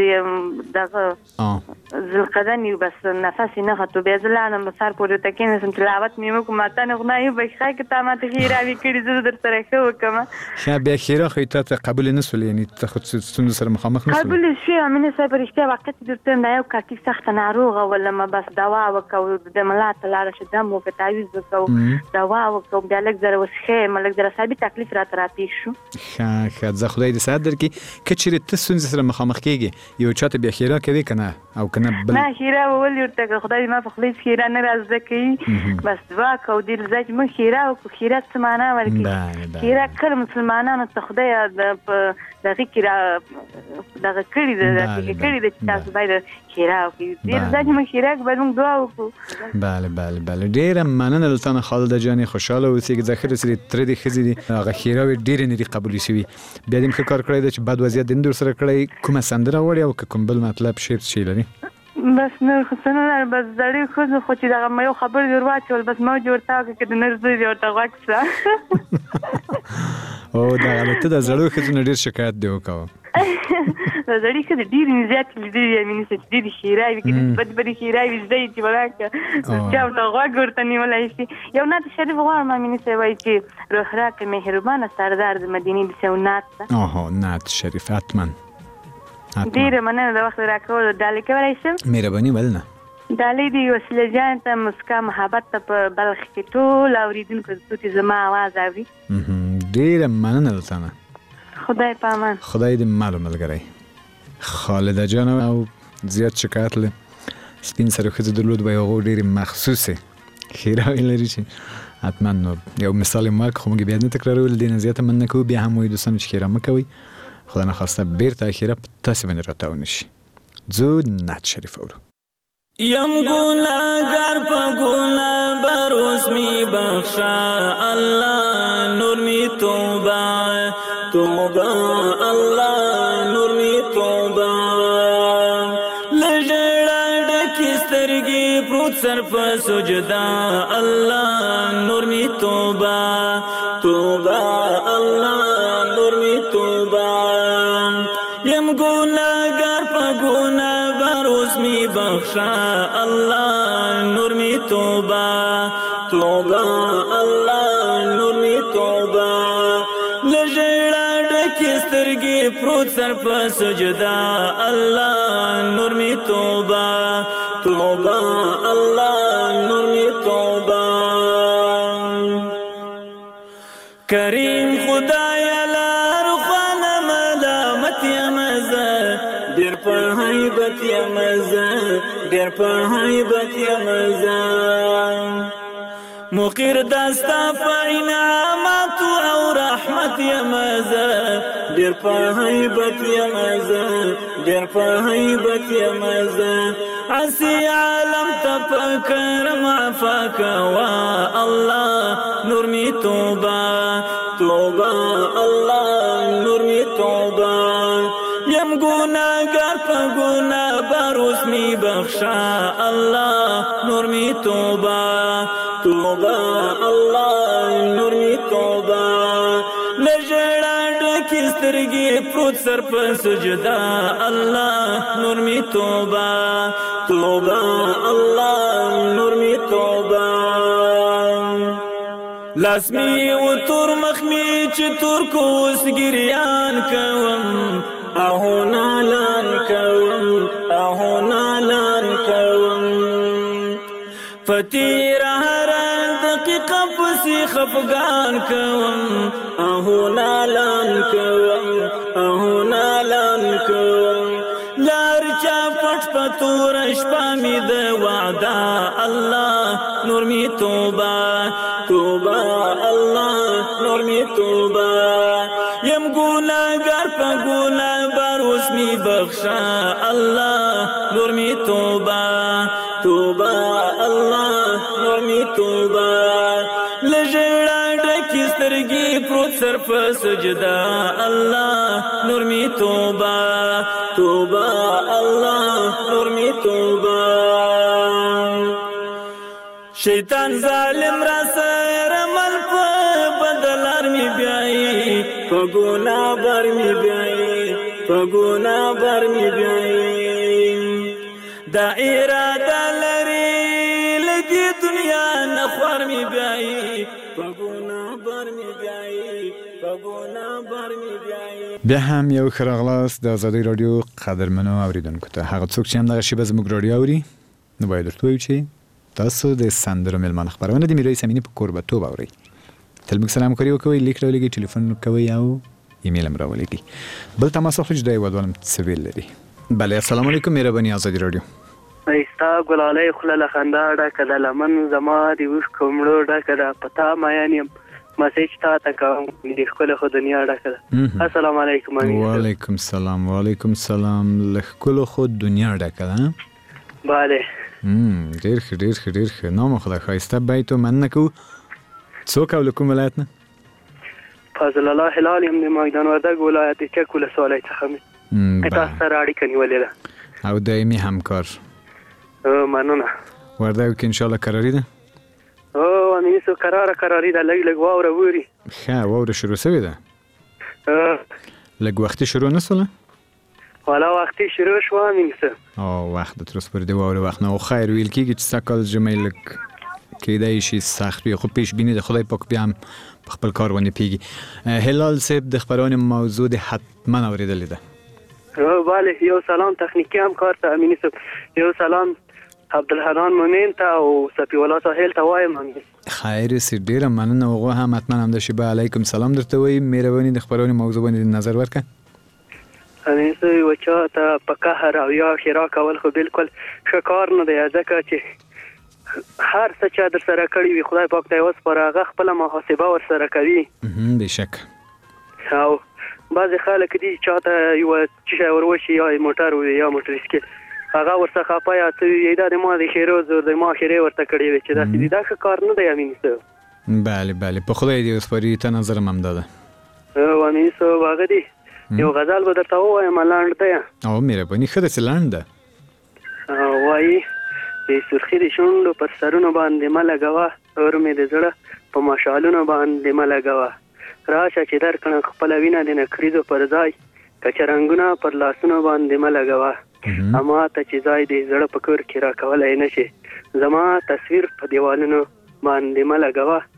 دغه ذوالقدن یو بس نفس یې نه ختو. بیا زه لاړم سهار پورې ورته کېناستم تلاوت مې وکړو ما ته نه خدای وبښي ښایي که تا ما ته ښېراوې کړي زه در سره ښه وکړم. ښه بیا ښېرا خو یې تا ته قبول نه شول؟ یعنې ته خو ستونزو سره مخامخ نه شول؟ قبول شوې وه مینه صاحب رښتیا واقعیت یې درته وایم دا یو کاکي سخته ناروغه ولمه بس دوا وکړو د ملا ته لاړه شه دم وکړه تعویض وکړو دوا وکړو بیا لږ ذره وڅښې یم لږ ذره اعصابي تکلیف راته راپېښ شو. ښه ښه ځه خدای دې صحت درکړي. که چېرې ته ستونزې سره مخامخ کېږې یو چا ته بیا ښېرا کوې که نه او که نه بل؟ نه ښېرا به ولې ورته کړه خدای دې ما په خوله هېڅ ښېرا نه را زده کوي. بس دعا کوو ډېر ځای چې موږ ښېرا وکړو ښېرا څه معنا ورکوي. ښېرا کله مسلمانانو ته خدای په دغه کې را دغه کړي ده دغه کړي ده چې تاسو باید ښېرا وکړئ. ډېر ځای چې موږ ښېرا کوو باید موږ دعا وکړو. بله بله بله ډېره مننه له تا نه خالده جانې خوشحاله اوسېږي. ځکه رسېدې تره دې ښځې دي هغه ښېراوې ډېرې نه دي قبولې شوي. بیا دې ښه کار کړی ده چې بد وضعیت دې نه درسره کړی. کومه سندره غواړې او که کوم بل مطلب شعر شی لري؟ بس نور خو څه نه لرم بس زړې ښځو خو چې دغه یو خبر دې ور واچول بس موج ورته وکړه که د نر زوی دې ورته غوږ شه. او دغه ته د زړو ښځو نه ډېر شکایت دې وکوه. د زړې ښځې ډېرې مې زیاتې لیدلې دي مینې صاحب چې ډېرې ښېراوې کوي بدې بدې ښېراوې زده یي چې ولاکه چا ورته غوږ ورته نیولی شي. یو نعت شریف غواړم مینې صاحب وایي چې روح راکړه مهربانه سردار د مدینې داسې یو نعت ده. آها نعت شریف حتما ډېره مننه د وخت راکولو. ډالۍ کولی شم؟ مهرباني ولې نه. ډالۍ دې وسیله جان ته مسکا محبت ته په بلخ کې ټول اورېدونکو څو زما اواز اوري. ډېره مننه له تا نه. خدای په امان. خدای دې مالو ملګری. خالده جان او زیات شکایت له سپین سره ښځې درلود به هغو ډېرې مخصوصې ښېراوې لري چې حتما نو یو مثال یې مو ورکړ خو موږ بیا نه تکرارول دې نه زیاته مننه کوو. بیا هم وایو دوستانو چې ښېرا مه کوئ. خدا نخواسته بیرته ښېرا په تاسې باندې راته ونشي. ځو نعت شریف اورو. یم گناهگار په گناه بروز می بخشا الله نور می توبه توبه الله نور می توبه لجړه ډکې سترګې پروت سر په سجدا الله نور می توبه توبه الله نور می توبه یم گناهگار په گناه بروز می بخشا الله نور می توبه توبه پروت سر په سجدا الله نور می توبه توبه الله نور می توبه کریم خدای لار خانه ملامت یمزه ډیر په هیبت یمزه ډیر په هیبت یمزه مقر دستا فعنامات او رحمت یمزه ډیر په هیبت یمزه ډیر په هیبت یمزه عسی عالم تفکرم عفاک وا الله نور می توبه توبه الله نور می توبه یم گناهگار په گناه بروس می بخشا الله نور می توبه توبه الله نور می توبه لجړه ډکې سترګې پروت سر په سجدا الله نور می توبه توبه الله نور می توبه لاسمی و تور مخمی چې تور کوس ګریان کوم اهو نالان کوم اهو نالان کوم فتیر هر دقیقه پسی خفگان کوم اهو نالان کوم اهو نالان کوم لار چا پټ پتور شپه می د وعده الله نور می توبه توبه الله نور می توبه یم گناهگار په گناه بروس می بخشا الله نور می توبه توبه الله نور می توبه لجړه ډکې سترګې پروت سر په سجدا الله نور می توبه توبه الله نور می توبه شیطان ظالم را سره مل په بدلار می بیاي په ګناه بر می بیاي په ګناه بر می بیاي دا اراده لري لدی دنیا نخور می بیاي په ګناه بر می بیاي په ګناه بر می بیاي. بیا هم یو خراغلاس د آزادۍ رادیو قدرمنو اوریدونکو ته هغه څوک چې هم دغه شیبه زموږ رادیو اوري نو باید درته ووایو چې تاسو د سندرو میلمانه خپرونه د میرویس امینی په کوربه‌توب اورئ. تل موږ سره همکاري وکوئ، لیک راولېږئ، ټلیفون کوئ او ایمیل هم راولېږئ. بل تماس اخلو چې دا یو ډول څه ویل لري. بله السلام علیکم مهرباني آزادۍ رادیو. ایستا ګلالۍ خوله له خندا ډکه ده لمن زما د اوښکو مړو ډکه ده په تا مین یم مسیج تا ته کوم د ښکلې خو دنیا ډکه ده. السلام علیکم. وعلیکم السلام. وعلیکم السلام. له ښکلو خو دنیا ډکه ده. بله ډېر ښه ډېر ښه ډېر ښه نام خدای ښایسته بیت و مننه کوو. څوک او له کوم ولایت نه؟ فضل الله هلال یم د میدان وردګ ولایت د چک ولسوالۍ څخه مې تاسو سره اړیکه نیولې ده او دایمي همکار. مننه. وردګ کې انشاءالله قراري ده؟ او امیني صاحب قراره قراري ده لږ لږ واوره اوري. ښه واوره شروع شوې ده؟ لږ وختي شروع نه شوله؟ والا وختي شروع شوه امیني صاحب. او وخت د تر اوسه پورې د واورې وخت نه و خیر ویل کېږي چې سږکال ژمی لږ کېدای شي سخت وي خو پیش بیني د خدای پاک بیا هم په خپل کار باندې پیږي. هلال صاحب د خپرونې موضوع د حتما اورېدلې ده. بله یو سلام تخنیکي همکار ته امیني صاحب، یو سلام عبدالحنان مومن ته او صفي الله ساحل ته وایم. خیر سي ډېره مننه. هغه هم حتما همدا شیبه علیکم سلام درته وایي. مهرباني د خپرونې موضوع باندې نظر ورکړه. امیني صاحب یوه چا ته په قهر او یا خیرا کول خو بالکل ښه کار نه دی، ځکه چې هر څه چا در سره کړي وي خدای پاک ته یې وسپاره هغه خپله محاسبه ورسره کوي. بېشک. او بعضې خلک دي چې چا ته یوه څه شی ور وشي یا موټر وي یا موټرسکل هغه ورڅخه خفه یا څه وي دا د ما د ښېرو زور د ما ښېرې ورته کړې وي چې داسې دي. دا ښه کار نه دی امیني صاحب. بله بله په خدای دې وسپاري. ته نظر هم همدا ده. او امیني صاحب هغه دي یو غزل به درته ووایم لنډ دی. او مهرباني ښه داسې لنډ ده. وایي د سرخي د شونډو پر سرونو باندې مه لګوه، اور مې د زړه په مشالونو باندې مه لګوه، راشه چې درکړم خپله وینه د نکریزو پر ځای، کچه رنګونه پر لاسونو باندې مه لګوه، اما ته چې ځای د زړه په کور کې راکولی نه شي، زما تصویر په دیوالونو باندې مه لګوه،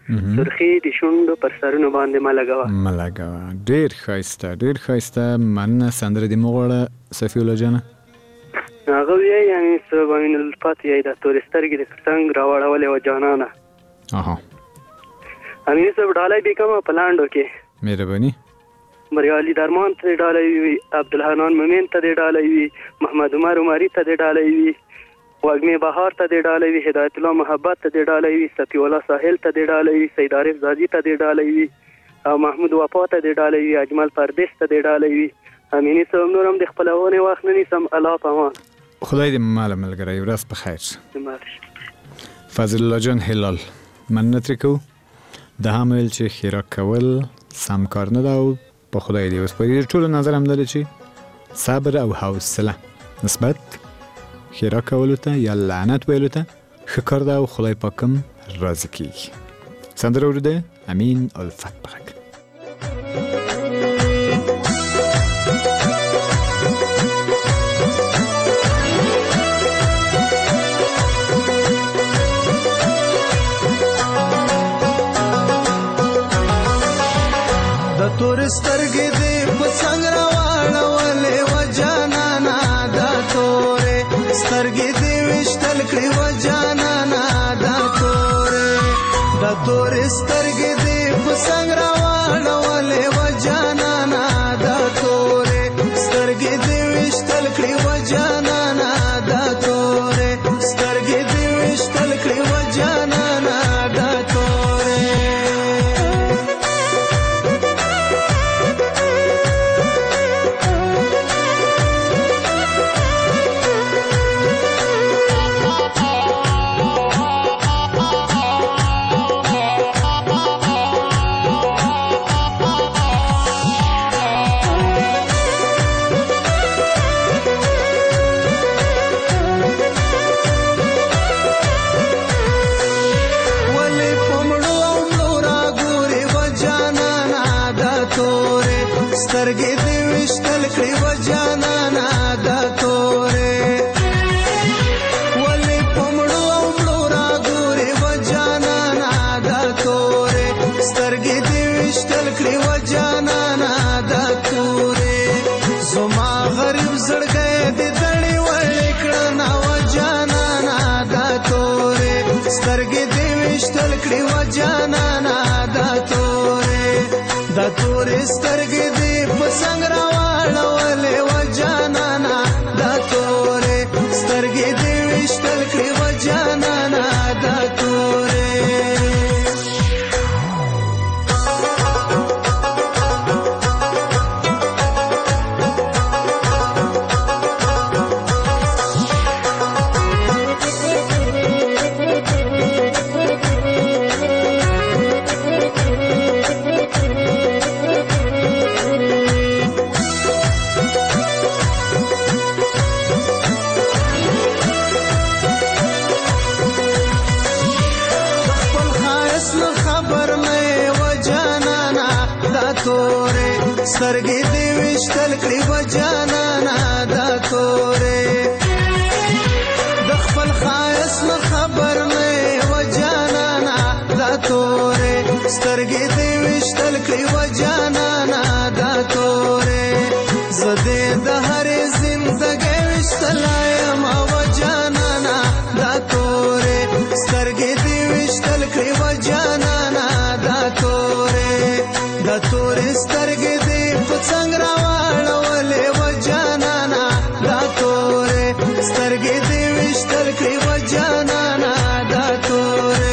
سرخی د شونډو پر سرونو باندې ملګوه ملګوه. ډیر ښایسته ډیر ښایسته. مننه. سندره دې مغوړه صفی الله جانه. هغه وی یعنی سبحان الفات یی د تور سترګې د څنګه راوړولې و جانانه. اها امین صاحب ډالای به کوم پلاندو کې مهرباني. مریالي درمان ته ډالای وی، عبدالحنان مومن ته ډالای وی، محمد عمر عمری ته ډالای وی، واګمه بهار ته ډالای وی، هدایت الله محبت ته ډالای وی، صفی الله ساحل ته ډالای وی، سید عارف زادی ته ډالای وی، او محمود وفا ته ډالای وی، اجمل پردیس ته ډالای وی. امین صاحب نورم د خپلونه وخت نه سم الله پامان. خدای دې مال ملګری ورځ په خیر. فضل الله جان هلال مننه ترې کوو. د حامل چې خیره کول سم کار نه ده او په خدای دې وسپاري. ټولو نظر هم لري چې صبر او حوصله نسبت خیره کولو ته یا لعنت ویلو ته ښه کار ده او خدای پاک هم راضي کېږي. سندره اورېده امین الفت په غږ. تور سترګې دې په څنګه راوړولې و جانانا دا تورې سترګې دې وشتل کړې و جانانا دا تورې دا تورې سترګې دې په څنګه راوړولې و جانانا دا تورې سترګې دې وشتل کړې و جانانا دا تورې سترګې دې وشتل کړې و جانانا دا تورې. سترګې دې وشتل کړې و جانانا دا تورې ولې پمړو او مړو را ګورې و جانانا دا تورې سترګې دې وشتل کړې و جانانا دا تورې زما غریب زړګی دې دړې وړې کړنه و جانانا دا تورې سترګې دې وشتل کړې و جانانا دا تورې دا تورې سترګې دې په څنګه راوړولې و جانانا دا تورې سترګې دې وشتل کړې و جانانا دا تورې. سترګې دې وشتل کړې و جانانا دا تورې د خپل ښایست نه خبر نه و جانانا دا تورې سترګې دې وشتل کړې و جانانا دا تورې زه دې د هرې زندګۍ وشتلی یم و جانانا دا تورې سترګې دې وشتل کړې و جانانا دا تورې دا تورې سترګې دې په څنګه راوړولې و جانانا دا تورې سترګې دې وشتل کړې و جانانا دا تورې.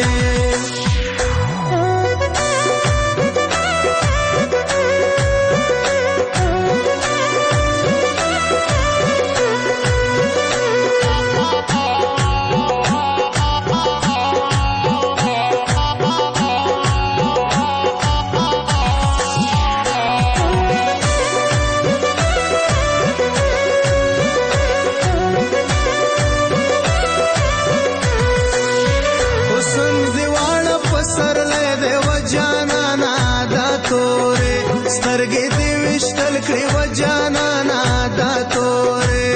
سترګې دې وشتل کړې و جانانا دا تورې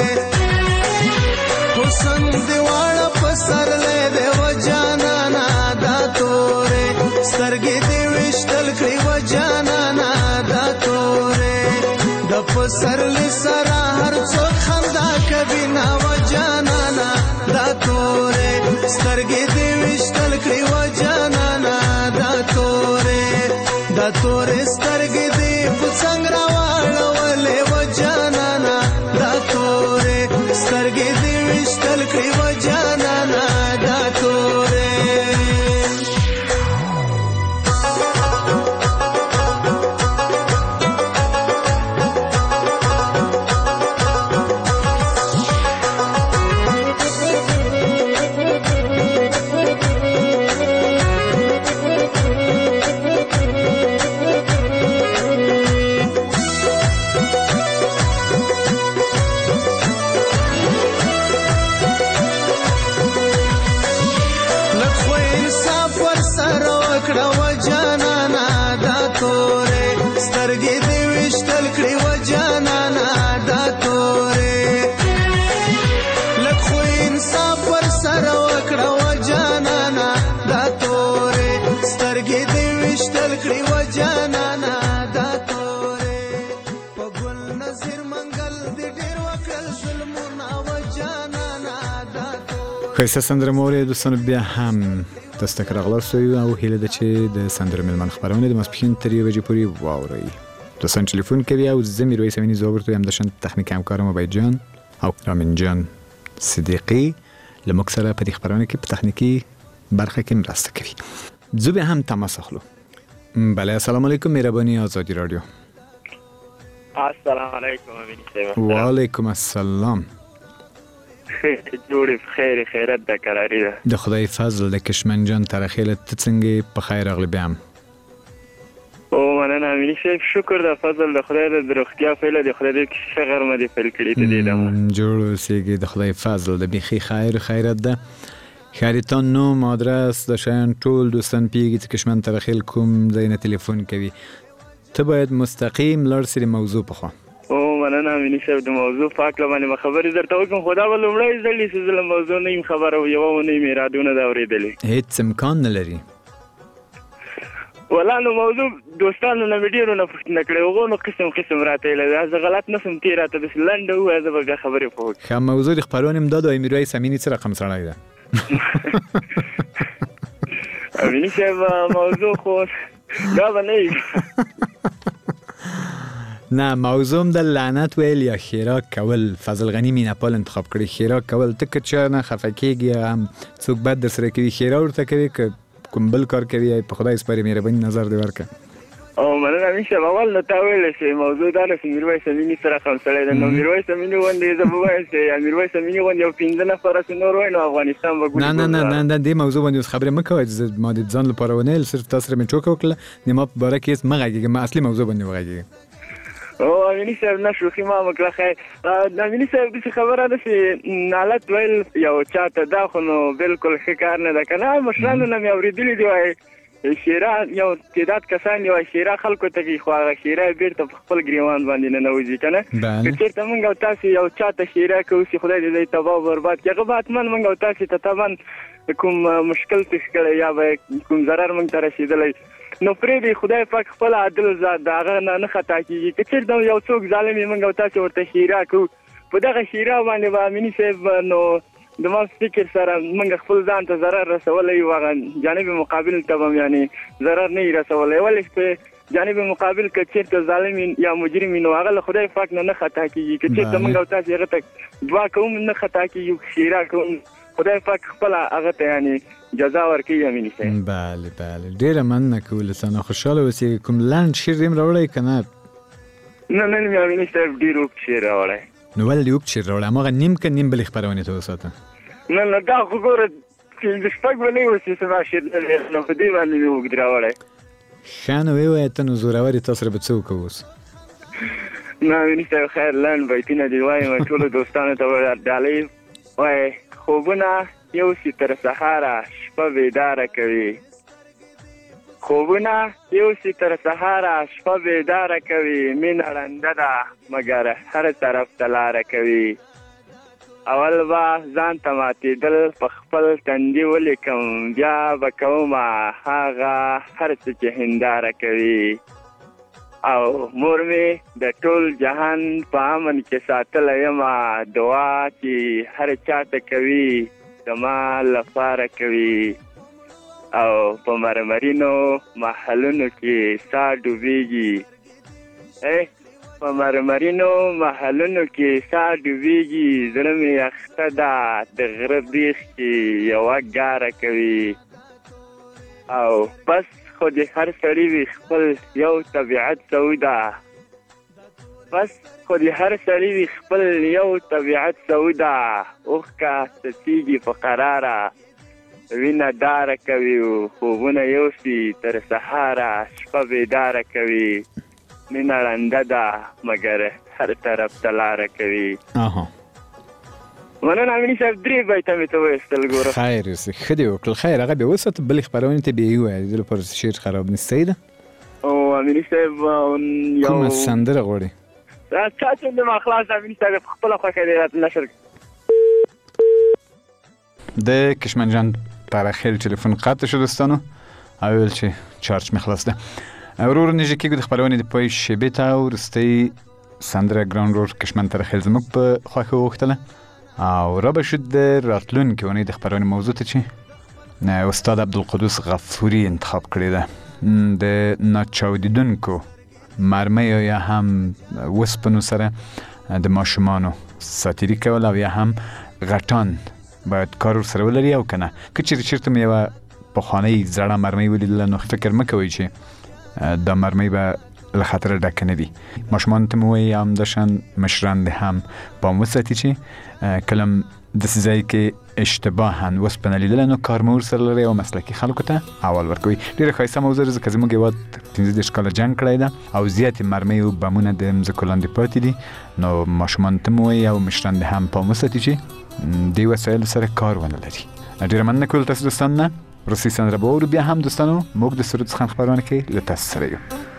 حسن دې واړه په سر لې دې و جانانا دا تورې سترګې دې وشتل کړې و جانانا دا تورې دا تورې سترګې دې په څنګ راواړولې و جانانا دا تورې سترګې دې وشتل کړې و جانانا دا تورې ښایسته سندره مو اورئ دوستانو، بیا هم تاسو ته راغلاست یو او هیله ده چې د سندره مېلمن خپرونه د ماسپښین تر یوې بجې پورې واورئ. دوستان ټلیفون کوي او زه میرویس امینی زوبرت و همداشان تخنیک همکارم عبید جان او رامین جان صدیقی له موږ سره په دې خپرونه کې په تخنیکي برخه کې مرسته کوي. زه به هم تماس اخلو. بله السلام علیکم، مهربانی آزادی رادیو. السلام علیکم امینی صاحب. و علیکم السلام. جوړې خیر خیرت د قراری ده. د خدای فضل د کشمن جان ترخیله ته څنګه په خیر راغلی بیا هم. او مننه امینی صاحب، شکر د فضل د خدای د روغتیا فعل د خدای د شغر مې فعل کړی ته دیدم. جوړ اوسېږي، د خدای فضل د بیخي خیر خیرت ده. خیرتان نوم آدرس د شایان ټول دوستان پیږي چې کشمن ترخیل کوم ځای نه تلیفون کوي. ته باید مستقیم لاړ سې موضوع په خوا. مننه امینی صاحب، د موضوع پاک لمنه خبرې درته وکم، خدا به لومړی ځلې چې زه له موضوع نه یم خبره او یوه ونه مې رادیو نه ده اورېدلې. هېڅ امکان نه لري. ولا نو موضوع دوستانو نه مې ډېرو نه پوښتنه کړې، هغو نو قسم قسم راته ویله، زه غلط نه سم تېر راته داسې لنډه ووایه، زه به بیا خبرې په وکړم. ښه، موضوع د خپرونې م دا د میرویس امیني څه رقم سړی ده؟ امیني صاحب موضوع خو دا به نه وي. نه، موضوع د لعنت ویل یا خیراک کول. فضل غنی میناپال انتخاب کړی. خیراک کول ته که چا نه خفه کېږي یا هم څوک بد در سره کوي، خیرا ورته کوي که کوم بل کار کوي، په خدای سپاري مهرباني نظر دې ورکړه. او مننه امین صاحب، اول نو تا ویلی چې موضوع دا ده چې میرویس امیني سره خم سړی ده. نو میرویس امیني غوندې زه به وایم چې میرویس امیني غوندې یو پنځه نفره چې نور وای نو افغانستان به نه نه نه نه دې موضوع باندې اوس خبرې مه کوئ. ما د ځان لپاره ونه ویل، صرف تاسو سره مې ټوکه وکړله. د ما په باره کې هېڅ مه غږېږه، ما اصلي موضوع باندې وغږېږه. او امینی صاحب نه شوخي ما مکړه. خیر امینی صاحب داسې خبره ده چې نالت ویل یو چا ته دا خو نو بالکل ښه کار نه ده که نه. مشرانو نه مې اورېدلي دي وایي شیره یو تعداد کسان دي وایي شیره خلکو ته کوي، خو هغه شیره یې بېرته په خپل ګریوان باندې ننوځي که نه. که چېرته موږ او تاسې یو چا ته شیره کوو چې خدای دې دی تباه او برباد کړي، هغه به حتما موږ او تاسې ته طبعا کوم مشکل پېښ کړی یا به کوم ضرر موږ ته رسېدلی. نو پرېږدئ، خدای پاک خپل عادل ذات د هغه نه نه خطا کېږي. که چېرته یو څوک ظالم یې موږ او تاسې ورته ښیرا کوو، په دغه ښیرا باندې به امیني صاحب نو د ما فکر سره موږ خپل ځان ته ضرر رسولی یو، هغه جانب مقابل ته به یعنې ضرر نه یې رسولی. ولې په جانب مقابل که چېرته ظالم یا مجرم نو هغه له خدای پاک نه نه خطا کېږي. که چېرته موږ او تاسې هغه ته دعا کوو نه خطا کېږي، ښیرا کوو، خدای پاک خپله هغه ته یعنې جزا ورکوي امیني صاحب. بله بله، ډېره مننه کوو له څه. خوشحاله اوسې. کوم لنډ شعر دې هم راوړی که نه؟ نه نن مې امیني صاحب ډېر اوږد شعر راوړی. نو ولې دې اوږد شعر راوړی؟ هماغه نیم که نیم بلې خپرونې ته وساته. نه نه دا خو ګوره د شپږ بلې اوسې زما شعر نو په دې باندې مې اوږد راوړی. ښه نو ووایه ته، نو زورور یې، تا سره به څه وکړو اوس؟ نه امیني صاحب خیر لنډ بیتونه دې وایم، ټولو دوستانو ته به ډالۍ وایي. خوبونه یوسي تر سهاره شپه بیداره کوي، خوبونه یوسي تر سهاره شپه بیداره کوي، مینه ړنده ده مګر هر طرف ته لاره کوي. اول به ځان ته ماتېدل په خپل تندي ولیکم، بیا به کومه هغه هر څه چې هنداره کوي. او مور مې د ټول جهان په امن کې ساتلی یمه، دعا چې هر چا ته کوي زما لپاره کوي او په مرمرینو محلونو کې سا ډوبېږي ای په مرمرینو محلونو کې سا ډوبېږي زړه مې اخته ده د غره بیخ کې یوه ګاره کوي او بس خو د هر سړي وي خپل یو طبیعت سوده بس خو د هر سړي وي خپل یو طبیعت سوده اوښکه څڅېږي په قراره وینه داره کوي خوبونه یوسي تر سهاره شپه بیداره کوي مینه ړنده ده مګر هر طرف ته لاره کوي مننه امیني صاحب درې بیته مې ته ویستل ګوره خیر اوسې ښه دې وکړل خیر هغه بیا وساته بلې خپرونې ته بیا یې ووایه د دې لپاره شعر خراب نه صحیح ده او امیني صاحب یو کومه سندره غواړې چا چې د ما خلاص امیني صاحب په خپله خوښه دی راته نشر د کشمن جان تراخیل تلفن قطع شد دوستانو اول چې چارج مې خلاص ده ورور نږدې کېږو د خپرونې د پای شیبې ته وروستۍ سندره ګران ورور کشمن تراخیل زموږ په خوښه وغوښتله او را به شد د راتلونکې اونۍ د خپرونې موضوع ته چې استاد عبدالقدوس غفوري انتخاب کړې ده د ناچاودیدونکو مرمیو یا هم وسپنو سره د ماشومانو ساتیري کول او یا هم غټان باید کار ورسره ولري او که نه که چیرې چېرته مې یوه پخوانۍ زړه مرمۍ ولیدله نو فکر مه کوئ چې دا مرمۍ به له خطره ډکه نه وي ماشومانو ته مې وایي همداشان مشران دې هم پام وساتي چې کله هم داسې ځای کې اشتباها وسپنه لیدله نو کار مه ورسره لرئ او مسلکي خلکو ته اول ورکوئ ډېره ښایسته موضوع ده ځکه زموږ هېواد پنځه دېرش کاله جنګ کړی ده او زیاتې مرمۍ او بمونه د مځکو لاندې پاتې دي نو ماشومانو ته مې وایي او مشران دې هم پام وساتي چې دې وسایلو سره کار ونه لري ډېره مننه کوم تاسو دوستان نه وروستۍ سندره به واورو بیا هم دوستانو موږ د سرود څخه خپرونه کې له تاسو سره یو